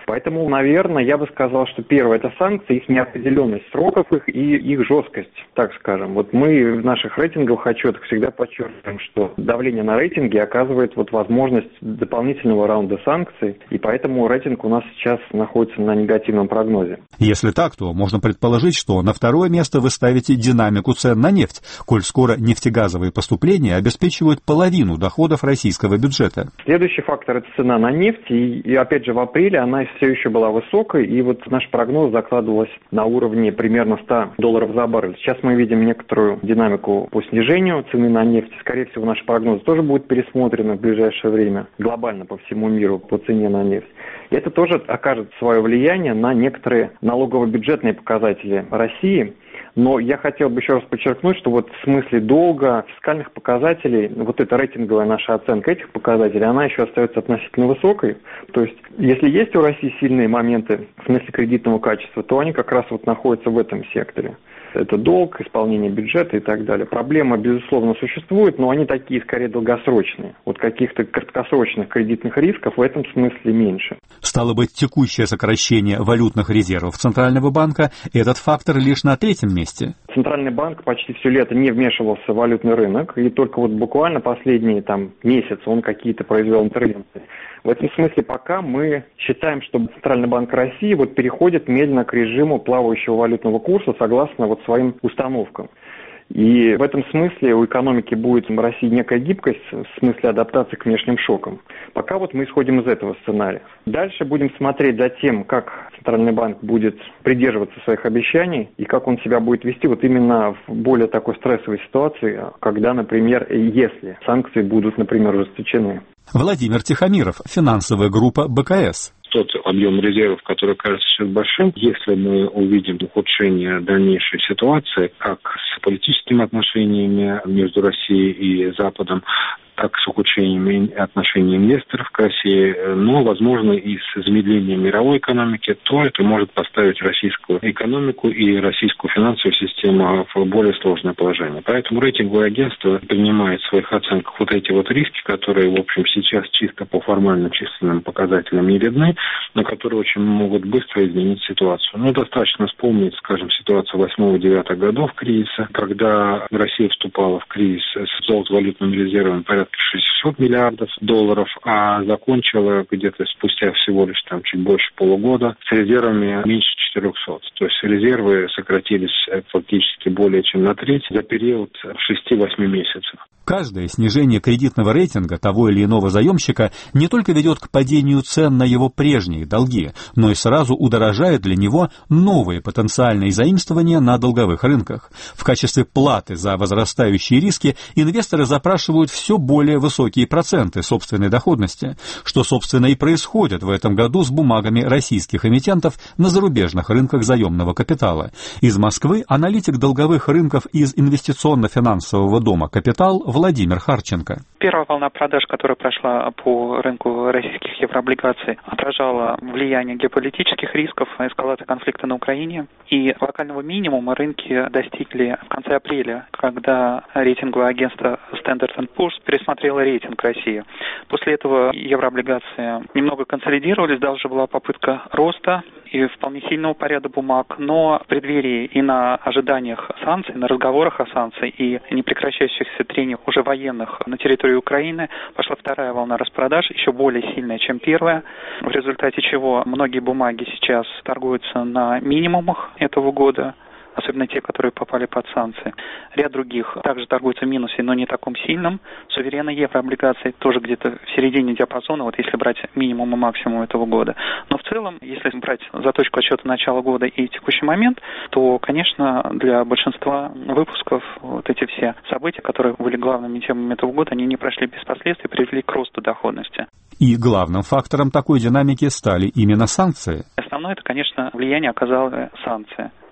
Поэтому, наверное, я бы сказал, что первое – это санкции, их неопределенность сроков их и их жесткость, так скажем. Вот мы в наших рейтинговых отчетах всегда подчеркиваем, что давление на рейтинги оказывает возможность дополнительного раунда санкций, и поэтому рейтинг у нас сейчас находится на негативном прогнозе. Если так, то можно предположить, что на второе место вы ставите динамику цен на нефть, коль скоро нефтегазовые поступления обеспечивают половину доходов российского бюджета. Следующий фактор – это цена на нефть, и опять же в апреле она все еще была высокой, и вот наш прогноз закладывалась на уровне примерно $100 за баррель. Сейчас мы видим некоторую динамику по снижению цены на нефть. Скорее всего, наши прогнозы тоже будут пересмотрены в ближайшее время глобально по всему миру по цене на нефть. И это тоже окажет свое влияние на некоторые налогово-бюджетные показатели России. Но я хотел бы еще раз подчеркнуть, что вот в смысле долга, фискальных показателей, вот эта рейтинговая наша оценка этих показателей, она еще остается относительно высокой. То есть, если есть у России сильные моменты в смысле кредитного качества, то они как раз вот находятся в этом секторе. Это долг, исполнение бюджета и так далее. Проблема, безусловно, существует, но они такие, скорее, долгосрочные. Вот каких-то краткосрочных кредитных рисков в этом смысле меньше. Стало быть, текущее сокращение валютных резервов Центрального банка – этот фактор лишь на третьем месте. Центральный банк почти все лето не вмешивался в валютный рынок, и только вот буквально последние месяцы он какие-то произвел интервенции. В этом смысле пока мы считаем, что Центральный банк России вот переходит медленно к режиму плавающего валютного курса согласно вот своим установкам. И в этом смысле у экономики будет в России некая гибкость в смысле адаптации к внешним шокам. Пока вот мы исходим из этого сценария. Дальше будем смотреть за тем, как Центральный банк будет придерживаться своих обещаний и как он себя будет вести вот именно в более такой стрессовой ситуации, когда, например, если санкции будут, например, ужесточены. Владимир Тихомиров, финансовая группа БКС. Тот объем резервов, который кажется сейчас большим, если мы увидим ухудшение дальнейшей ситуации, как с политическими отношениями между Россией и Западом, так с ухудшением отношений инвесторов к России, но, возможно, и с замедлением мировой экономики, то это может поставить российскую экономику и российскую финансовую систему в более сложное положение. Поэтому рейтинговое агентство принимает в своих оценках вот эти вот риски, которые, в общем, сейчас чисто по формально численным показателям не видны, но которые очень могут быстро изменить ситуацию. Ну, достаточно вспомнить, скажем, ситуацию 8-9 годов кризиса, когда Россия вступала в кризис с золотовалютным резервом порядка 600 миллиардов долларов, а закончила где-то спустя всего лишь чуть больше полугода с резервами меньше 400. То есть резервы сократились фактически более чем на треть за период 6-8 месяцев. Каждое снижение кредитного рейтинга того или иного заемщика не только ведет к падению цен на его прежние долги, но и сразу удорожает для него новые потенциальные заимствования на долговых рынках. В качестве платы за возрастающие риски инвесторы запрашивают все более высокие проценты собственной доходности, что, собственно, и происходит в этом году с бумагами российских эмитентов на зарубежных рынках заемного капитала. Из Москвы аналитик долговых рынков из инвестиционно-финансового дома «Капитал» Владимир Харченко. Первая волна продаж, которая прошла по рынку российских еврооблигаций, отражала влияние геополитических рисков, эскалации конфликта на Украине. И локального минимума рынки достигли в конце апреля, когда рейтинговое агентство Standard & Poor's пересмотрело рейтинг России. После этого еврооблигации немного консолидировались, даже была попытка роста и вполне сильного поряда бумаг, но в преддверии и на ожиданиях санкций, на разговорах о санкциях и непрекращающихся трений уже военных на территории Украины пошла вторая волна распродаж, еще более сильная, чем первая, в результате чего многие бумаги сейчас торгуются на минимумах этого года, особенно те, которые попали под санкции. Ряд других также торгуются в минусе, но не таком сильном. Суверенные еврооблигации тоже где-то в середине диапазона, вот если брать минимум и максимум этого года. Но в целом, если брать за точку отсчета начала года и текущий момент, то, конечно, для большинства выпусков вот эти все события, которые были главными темами этого года, они не прошли без последствий, привели к росту доходности. И главным фактором такой динамики стали именно санкции. Основное, это, конечно, влияние оказала санкции.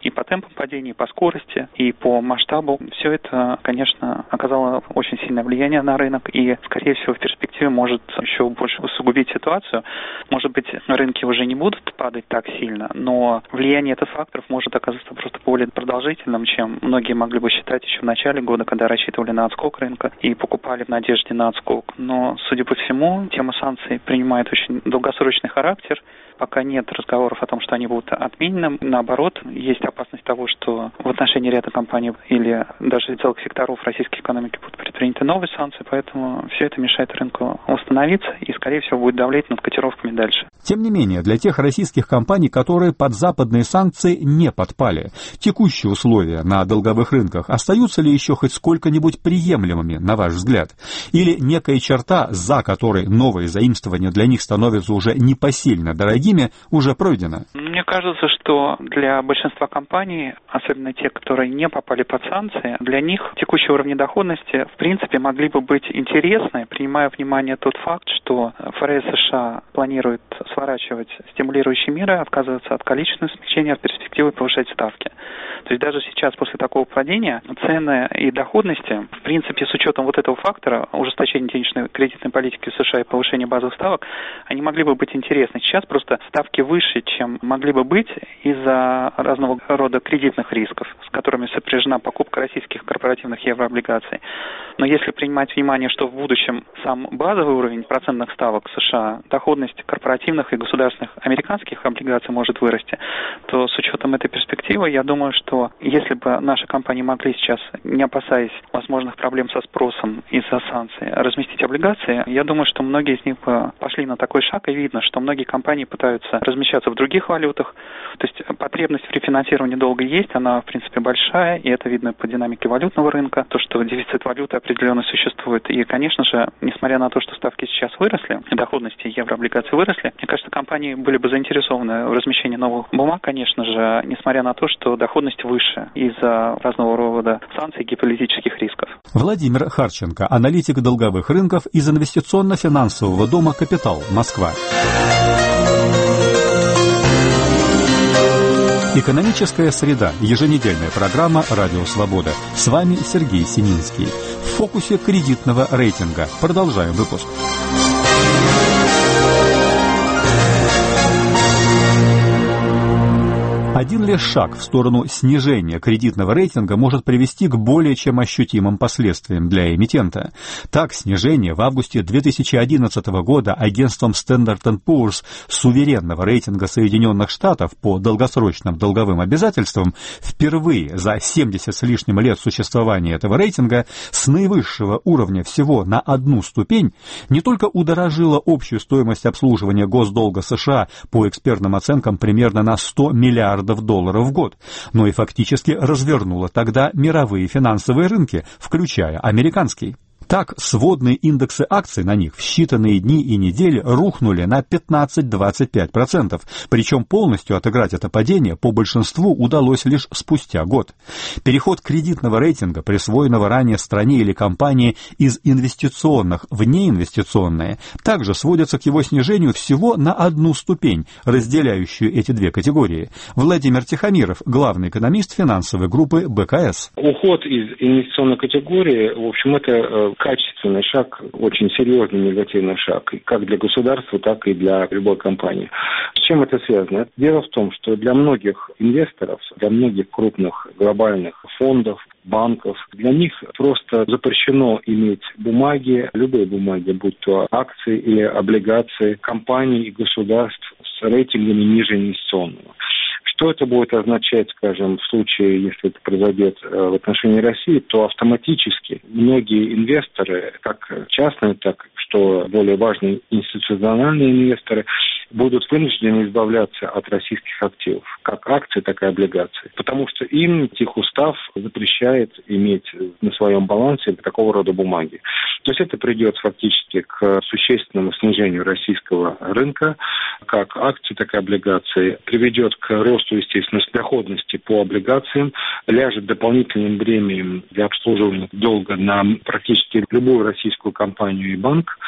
и по темпам падения, и по скорости, и по масштабу. Все это, конечно, оказало очень сильное влияние на рынок и, скорее всего, в перспективе может еще больше усугубить ситуацию. Может быть, рынки уже не будут падать так сильно, но влияние этих факторов может оказаться просто более продолжительным, чем многие могли бы считать еще в начале года, когда рассчитывали на отскок рынка и покупали в надежде на отскок. Но, судя по всему, тема санкций принимает очень долгосрочный характер. Пока нет разговоров о том, что они будут отменены. Наоборот, есть опасность того, что в отношении ряда компаний или даже целых секторов российской экономики будут предприняты новые санкции, поэтому все это мешает рынку восстановиться и, скорее всего, будет давлеть над котировками дальше. Тем не менее, для тех российских компаний, которые под западные санкции не подпали, текущие условия на долговых рынках остаются ли еще хоть сколько-нибудь приемлемыми, на ваш взгляд? Или некая черта, за которой новые заимствования для них становятся уже непосильно дорогими, уже пройдено? Мне кажется, что для большинства компаний, особенно те, которые не попали под санкции, для них текущие уровни доходности в принципе могли бы быть интересны, принимая во внимание тот факт, что ФРС США планирует сворачивать стимулирующие меры, отказываться от количественного смягчения, от перспективы повышать ставки. То есть даже сейчас, после такого падения, цены и доходности, в принципе, с учетом вот этого фактора, ужесточения денежной кредитной политики США и повышения базовых ставок, они могли бы быть интересны. Сейчас просто ставки выше, чем могли бы быть из-за разного рода кредитных рисков, с которыми сопряжена покупка российских корпоративных еврооблигаций. Но если принимать в внимание, что в будущем сам базовый уровень процентных ставок США, доходность корпоративных и государственных американских облигаций может вырасти, то с учетом этой перспективы, я думаю, что если бы наши компании могли сейчас, не опасаясь возможных проблем со спросом из-за санкций, разместить облигации, я думаю, что многие из них бы пошли на такой шаг, и видно, что многие компании пытаются размещаться в других валютах. То есть потребность в рефинансировании долга есть, она, в принципе, большая, и это видно по динамике валютного рынка, то, что дефицит валюты определенно существует. И, конечно же, несмотря на то, что ставки сейчас выросли, доходности еврооблигаций выросли, мне кажется, компании были бы заинтересованы в размещении новых бумаг, конечно же, несмотря на то, что доходность выше из-за разного рода санкций и геополитических рисков. Владимир Харченко, аналитик долговых рынков из инвестиционно-финансового дома «Капитал», Москва. Экономическая среда. Еженедельная программа «Радио Свобода». С вами Сергей Сининский. В фокусе кредитного рейтинга. Продолжаем выпуск. Один лишь шаг в сторону снижения кредитного рейтинга может привести к более чем ощутимым последствиям для эмитента. Так, снижение в августе 2011 года агентством Standard & Poor's суверенного рейтинга Соединенных Штатов по долгосрочным долговым обязательствам впервые за 70 с лишним лет существования этого рейтинга с наивысшего уровня всего на одну ступень не только удорожило общую стоимость обслуживания госдолга США по экспертным оценкам примерно на $100 миллиардов в год, но и фактически развернула тогда мировые финансовые рынки, включая американский. Так, сводные индексы акций на них в считанные дни и недели рухнули на 15-25%, причем полностью отыграть это падение по большинству удалось лишь спустя год. Переход кредитного рейтинга, присвоенного ранее стране или компании из инвестиционных в неинвестиционные, также сводится к его снижению всего на одну ступень, разделяющую эти две категории. Владимир Тихомиров, главный экономист финансовой группы БКС. Уход из инвестиционной категории, в общем, это качественный шаг, очень серьезный негативный шаг, как для государства, так и для любой компании. С чем это связано? Дело в том, что для многих инвесторов, для многих крупных глобальных фондов, банков, для них просто запрещено иметь бумаги, любые бумаги, будь то акции или облигации компаний и государств с рейтингами ниже инвестиционного. Что это будет означать, скажем, в случае, если это произойдет в отношении России, то автоматически многие инвесторы, как частные, так что более важные институциональные инвесторы, будут вынуждены избавляться от российских активов, как акции, так и облигаций. Потому что им техустав запрещает иметь на своем балансе такого рода бумаги. То есть это придет фактически к существенному снижению российского рынка, как акций, так и облигаций, приведет к росту, естественно, доходности по облигациям, ляжет дополнительным бременем для обслуживания долга на практически любую российскую компанию и банк.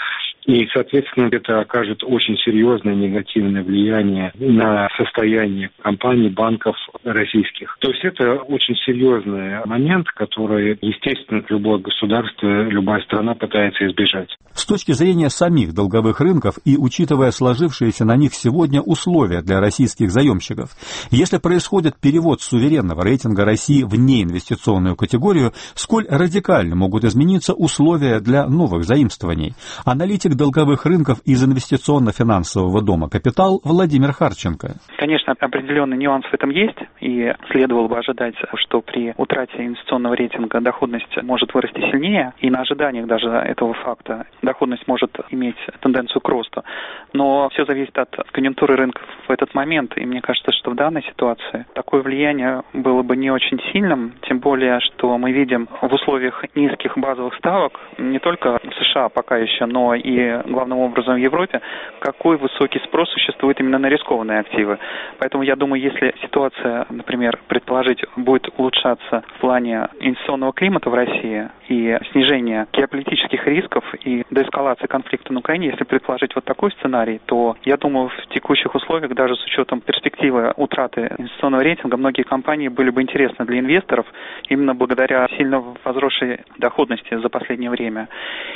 И, соответственно, это окажет очень серьезное негативное влияние на состояние компаний, банков российских. То есть это очень серьезный момент, который, естественно, любое государство, любая страна пытается избежать. С точки зрения самих долговых рынков и учитывая сложившиеся на них сегодня условия для российских заемщиков, если происходит перевод суверенного рейтинга России в неинвестиционную категорию, сколь радикально могут измениться условия для новых заимствований? Аналитик долговых рынков из инвестиционно-финансового дома «Капитал» Владимир Харченко. Конечно, определенный нюанс в этом есть, и следовало бы ожидать, что при утрате инвестиционного рейтинга доходность может вырасти сильнее, и на ожиданиях даже этого факта доходность может иметь тенденцию к росту. Но все зависит от конъюнктуры рынков в этот момент, и мне кажется, что в данной ситуации такое влияние было бы не очень сильным, тем более, что мы видим в условиях низких базовых ставок, не только в США пока еще, но и главным образом в Европе, какой высокий спрос существует именно на рискованные активы. Поэтому я думаю, если ситуация, например, предположить, будет улучшаться в плане инвестиционного климата в России и снижения геополитических рисков и деэскалации конфликта на Украине, если предположить вот такой сценарий, то я думаю, в текущих условиях, даже с учетом перспективы утраты инвестиционного рейтинга, многие компании были бы интересны для инвесторов именно благодаря сильно возросшей доходности за последнее время.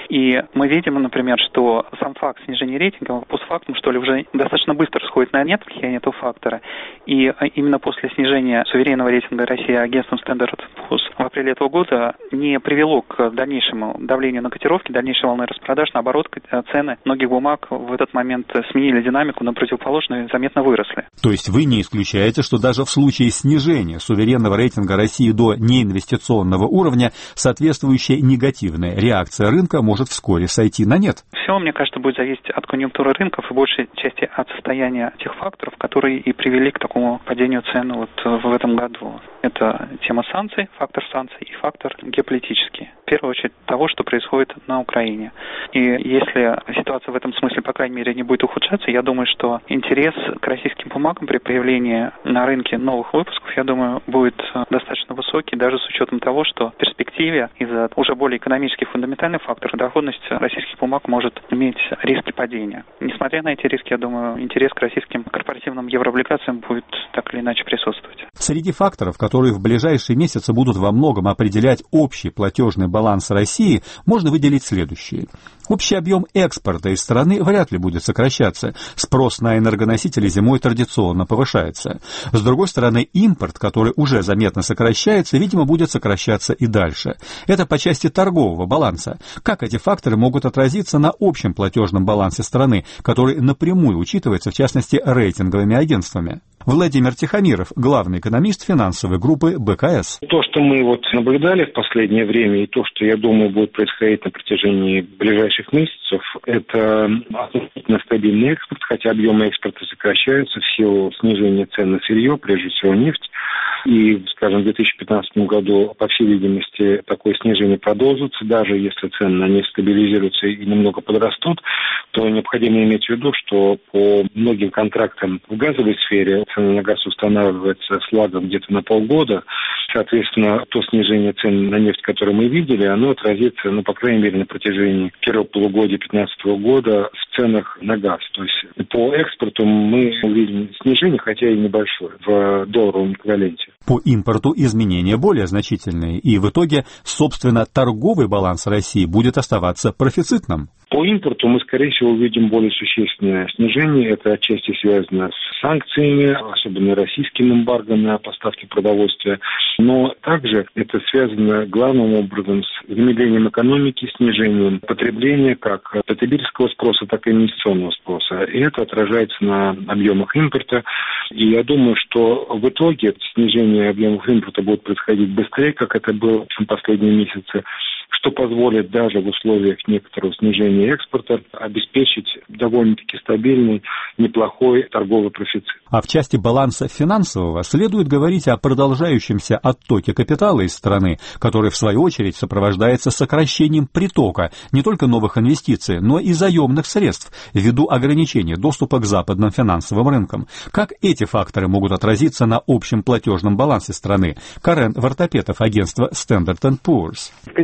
И мы видим, например, что сам факт снижения рейтинга постфактум, что ли, уже достаточно быстро сходит на нет влияние этого фактора. И именно после снижения суверенного рейтинга России агентством Standard & Poor's в апреле этого года не привело к дальнейшему давлению на котировки, дальнейшей волны распродаж. Наоборот, цены многих бумаг в этот момент сменили динамику на противоположную и заметно выросли. То есть вы не исключаете, что даже в случае снижения суверенного рейтинга России до неинвестиционного уровня соответствующая негативная реакция рынка может вскоре сойти на нет? Все, мне кажется, будет зависеть от конъюнктуры рынков и большей части от состояния тех факторов, которые и привели к такому падению цен вот в этом году. Это тема санкций, фактор санкций и фактор геополитический. В первую очередь того, что происходит на Украине. И если ситуация в этом смысле, по крайней мере, не будет ухудшаться, я думаю, что интерес к российским бумагам при появлении на рынке новых выпусков, я думаю, будет достаточно высокий, даже с учетом того, что в перспективе из-за уже более экономических фундаментальных факторов доходность российских бумаг может иметь риски падения. Несмотря на эти риски, я думаю, интерес к российским корпоративным еврооблигациям будет так или иначе присутствовать. Среди факторов, которые в ближайшие месяцы будут во многом определять общий платежный баланс России, можно выделить следующие. Общий объем экспорта из страны вряд ли будет сокращаться. Спрос на энергоносители зимой традиционно повышается. С другой стороны, импорт, который уже заметно сокращается, видимо, будет сокращаться и дальше. Это по части торгового баланса. Как эти факторы могут отразиться на общем платежном балансе страны, который напрямую учитывается, в частности, рейтинговыми агентствами? Владимир Тихомиров, главный экономист финансовой группы БКС. То, что мы наблюдали в последнее время, и то, что, я думаю, будет происходить на протяжении ближайших месяцев, это относительно стабильный экспорт, хотя объемы экспорта сокращаются в силу снижения цен на сырье, прежде всего нефть. И, скажем, в 2015 году, по всей видимости, такое снижение продолжится. Даже если цены на нефть стабилизируются и немного подрастут, то необходимо иметь в виду, что по многим контрактам в газовой сфере цена на газ устанавливается с лагом где-то на полгода. Соответственно, то снижение цен на нефть, которое мы видели, оно отразится, по крайней мере, на протяжении первого полугодия 2015 года в ценах на газ. То есть по экспорту мы увидим снижение, хотя и небольшое, в долларовом эквиваленте. По импорту изменения более значительные, и в итоге, собственно, торговый баланс России будет оставаться профицитным. По импорту мы, скорее всего, увидим более существенное снижение. Это отчасти связано с санкциями, особенно российским эмбарго на поставки продовольствия. Но также это связано главным образом с замедлением экономики, снижением потребления как потребительского спроса, так и инвестиционного спроса. И это отражается на объемах импорта. И я думаю, что в итоге снижение объемов импорта будет происходить быстрее, как это было в последние месяцы, что позволит даже в условиях некоторого снижения экспорта обеспечить довольно-таки стабильный, неплохой торговый профицит. А в части баланса финансового следует говорить о продолжающемся оттоке капитала из страны, который, в свою очередь, сопровождается сокращением притока не только новых инвестиций, но и заемных средств ввиду ограничения доступа к западным финансовым рынкам. Как эти факторы могут отразиться на общем платежном балансе страны? Карен Вартопетов, агентство Standard & Poor's. В принципе,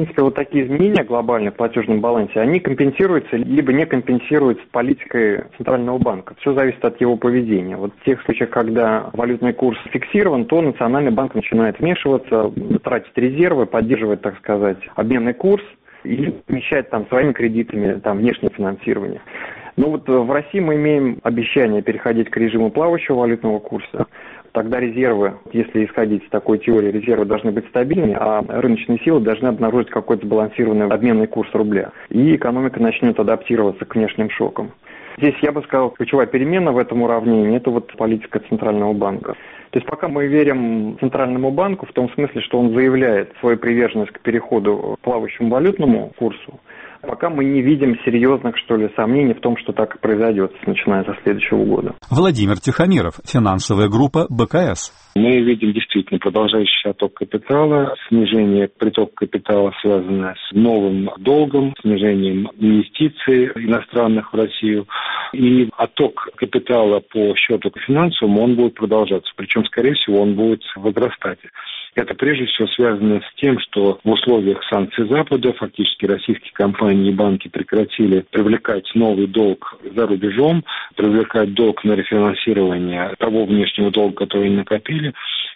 такие изменения глобальные в платежном балансе, они компенсируются либо не компенсируются политикой Центрального банка. Все зависит от его поведения. Вот в тех случаях, когда валютный курс фиксирован, то Национальный банк начинает вмешиваться, тратить резервы, поддерживать, так сказать, обменный курс и замещать там своими кредитами там внешнее финансирование. Но вот в России мы имеем обещание переходить к режиму плавающего валютного курса. Тогда резервы, если исходить из такой теории, резервы должны быть стабильными, а рыночные силы должны обнаружить какой-то сбалансированный обменный курс рубля. И экономика начнет адаптироваться к внешним шокам. Здесь, я бы сказал, ключевая перемена в этом уравнении – это вот политика Центрального банка. То есть пока мы верим Центральному банку в том смысле, что он заявляет свою приверженность к переходу к плавающему валютному курсу, пока мы не видим серьезных, что ли, сомнений в том, что так и произойдет, начиная со следующего года. Владимир Тихомиров, финансовая группа БКС. Мы видим действительно продолжающий отток капитала, снижение притока капитала, связанное с новым долгом, снижением инвестиций иностранных в Россию. И отток капитала по счету финансовому, он будет продолжаться. Причем, скорее всего, он будет возрастать. Это прежде всего связано с тем, что в условиях санкций Запада фактически российские компании и банки прекратили привлекать новый долг за рубежом, привлекать долг на рефинансирование того внешнего долга, который они накопили.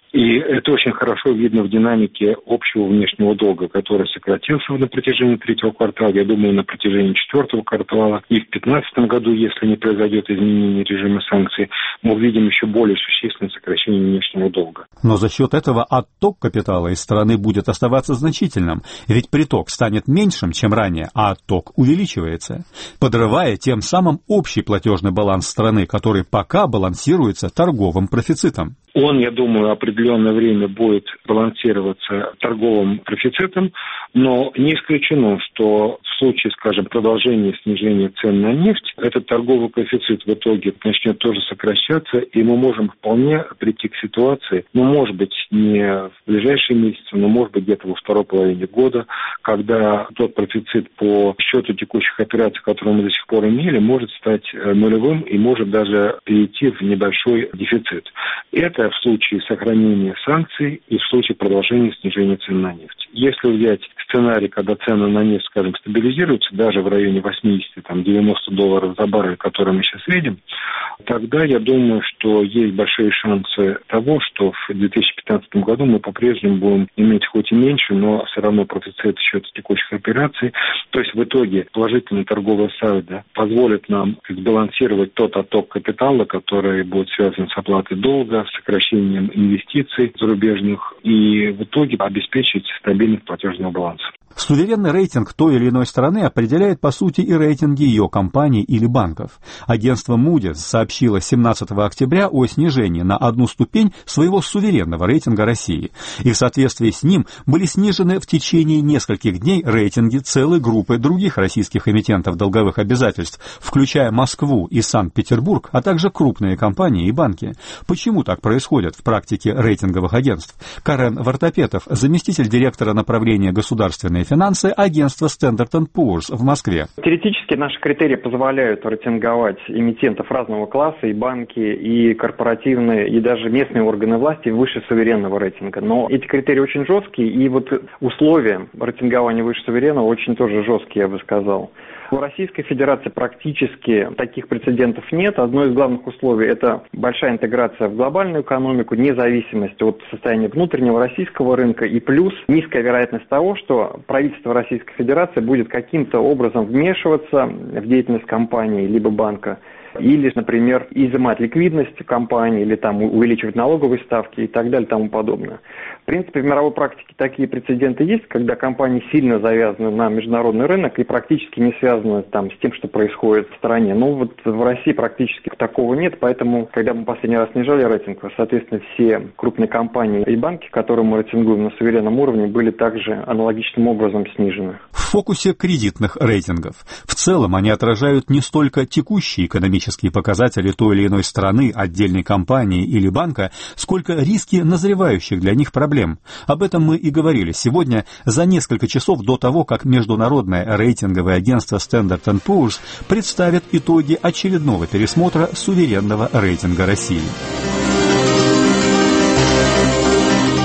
И это очень хорошо видно в динамике общего внешнего долга, который сократился на протяжении третьего квартала, я думаю, на протяжении четвертого квартала. И в 2015 году, если не произойдет изменение режима санкций, мы увидим еще более существенное сокращение внешнего долга. Но за счет этого отток капитала из страны будет оставаться значительным, ведь приток станет меньшим, чем ранее, а отток увеличивается, подрывая тем самым общий платежный баланс страны, который пока балансируется торговым профицитом. Он, я думаю, определенное время будет балансироваться торговым профицитом, но не исключено, что в случае, скажем, продолжения снижения цен на нефть, этот торговый коэффициент в итоге начнет тоже сокращаться, и мы можем вполне прийти к ситуации, может быть, не в ближайшие месяцы, но, может быть, где-то во второй половине года, когда тот профицит по счету текущих операций, который мы до сих пор имели, может стать нулевым и может даже перейти в небольшой дефицит. Это в случае сохранения санкций и в случае продолжения снижения цен на нефть. Если взять сценарий, когда цены на нефть, скажем, стабилизируются даже в районе 80-90 долларов за баррель, который мы сейчас видим, тогда я думаю, что есть большие шансы того, что в 2015 году мы по-прежнему будем иметь хоть и меньше, но все равно профицит счета текущих операций. То есть в итоге положительная торговая сальдо позволит нам сбалансировать тот отток капитала, который будет связан с оплатой долга, с сокращением инвестиций зарубежных и в итоге обеспечить стабильность платежного баланса. Суверенный рейтинг той или иной страны определяет, по сути, и рейтинги ее компаний или банков. Агентство Moody's сообщило 17 октября о снижении на одну ступень своего суверенного рейтинга России. И в соответствии с ним были снижены в течение нескольких дней рейтинги целой группы других российских эмитентов долговых обязательств, включая Москву и Санкт-Петербург, а также крупные компании и банки. Почему так происходит в практике рейтинговых агентств? Карен Вартопетов, заместитель директора направления государственной финансы агентства Standard & Poor's в Москве. Теоретически наши критерии позволяют рейтинговать эмитентов разного класса, и банки, и корпоративные, и даже местные органы власти выше суверенного рейтинга. Но эти критерии очень жесткие, и вот условия рейтингования выше суверенного очень тоже жесткие, я бы сказал. В Российской Федерации практически таких прецедентов нет. Одно из главных условий – это большая интеграция в глобальную экономику, независимость от состояния внутреннего российского рынка и плюс низкая вероятность того, что правительство Российской Федерации будет каким-то образом вмешиваться в деятельность компании либо банка, или, например, изымать ликвидность компании, или там увеличивать налоговые ставки и так далее и тому подобное. В принципе, в мировой практике такие прецеденты есть, когда компании сильно завязаны на международный рынок и практически не связаны там с тем, что происходит в стране. Но вот в России практически такого нет, поэтому, когда мы последний раз снижали рейтинг, соответственно, все крупные компании и банки, которые мы рейтингуем на суверенном уровне, были также аналогичным образом снижены. В фокусе кредитных рейтингов. В целом они отражают не столько текущие экономические показатели той или иной страны, отдельной компании или банка, сколько риски назревающих для них проблем. Об этом мы и говорили сегодня за несколько часов до того, как международное рейтинговое агентство Standard & Poor's представит итоги очередного пересмотра суверенного рейтинга России.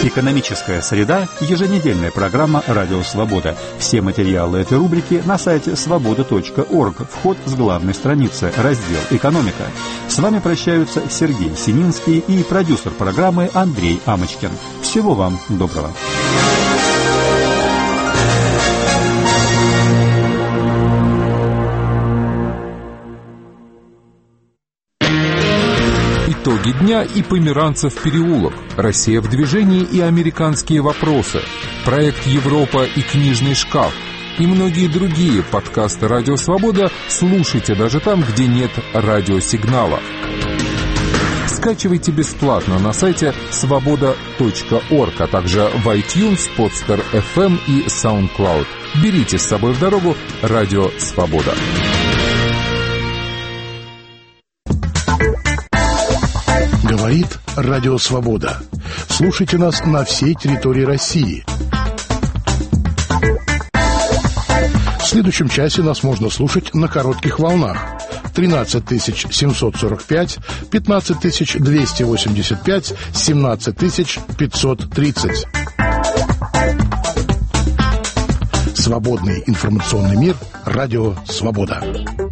Экономическая среда – еженедельная программа «Радио Свобода». Все материалы этой рубрики на сайте свобода.орг. Вход с главной страницы, раздел «Экономика». С вами прощаются Сергей Сининский и продюсер программы Андрей Амочкин. Всего вам доброго. Итоги дня и Померанцев переулок, Россия в движении и американские вопросы, проект Европа и книжный шкаф и многие другие подкасты «Радио Свобода» слушайте даже там, где нет радиосигнала. Скачивайте бесплатно на сайте svoboda.org, а также в iTunes, Podster FM и SoundCloud. Берите с собой в дорогу «Радио Свобода». Говорит Радио Свобода. Слушайте нас на всей территории России. В следующем часе нас можно слушать на коротких волнах. 13 745, 15 285, 17 530. Свободный информационный мир. Радио Свобода.